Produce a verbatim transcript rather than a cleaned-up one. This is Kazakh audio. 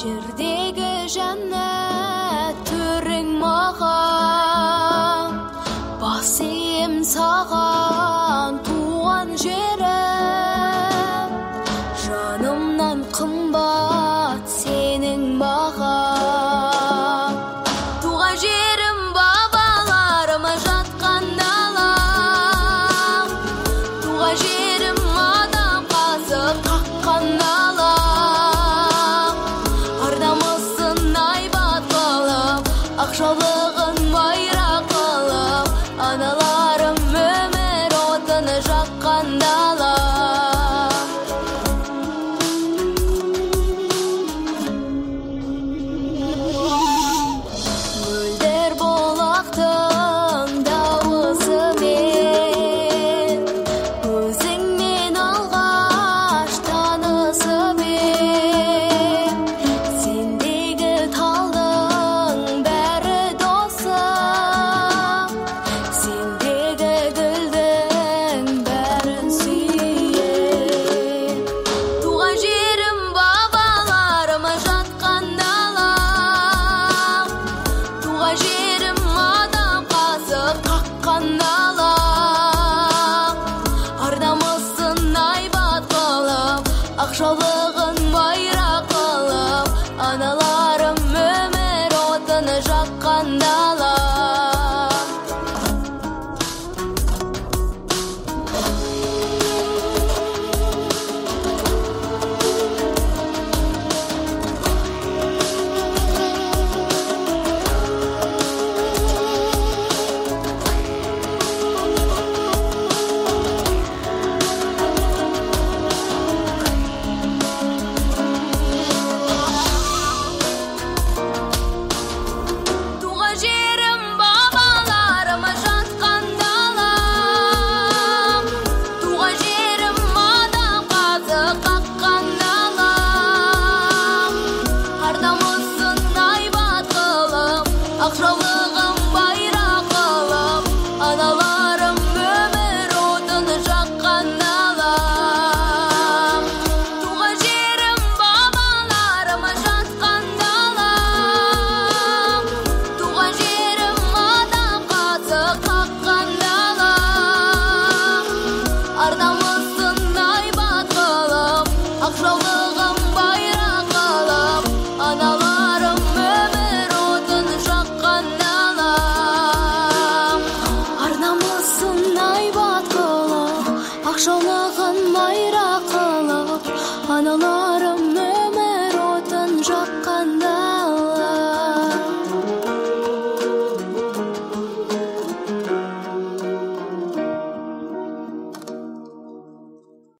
жердегі жәннат түрің маған, бас ием саған туған жерім, жанымнан қымбат сенің маған. Туған жерім бабаларыма жатқан дала, туған жерім адам қазы қаққан дала. Ардамысын айбат қылып, ақшалығын байрақ қылып, аналарым өмір отыны жаққан дала. Мөлдір бұлақтың дауысымен, өзіңмен алғаш танысымен, сендегі талдың бәрі досым, сендегі гүлдің бәрін сүйем. Туған жерім бабаларыма жатқан дала, туған жерім адам қазы қаққан дала. Ардамысын айбат қылып, ақшалығын байрақ қылып, аналарым өмір отыны жаққан дала. Туған жерім бабаларыма жатқан дала, туған жерім адам қазы қаққан дала. Ардамысын айбат қылып, ақшалығын байрақ қылып, аналарым өмір отыны жаққан дала. Туған жерім бабаларыма жатқан дала, туған жерім адам қазы қаққан дала. Ардамысын айбат қылып, ақшалығын байрақ қылып, аналарым өмір отыны жаққан дала. Арнамысын айбат қылып, ақшалығын байрақ қылып, аналарым өмір отын жаққан дала.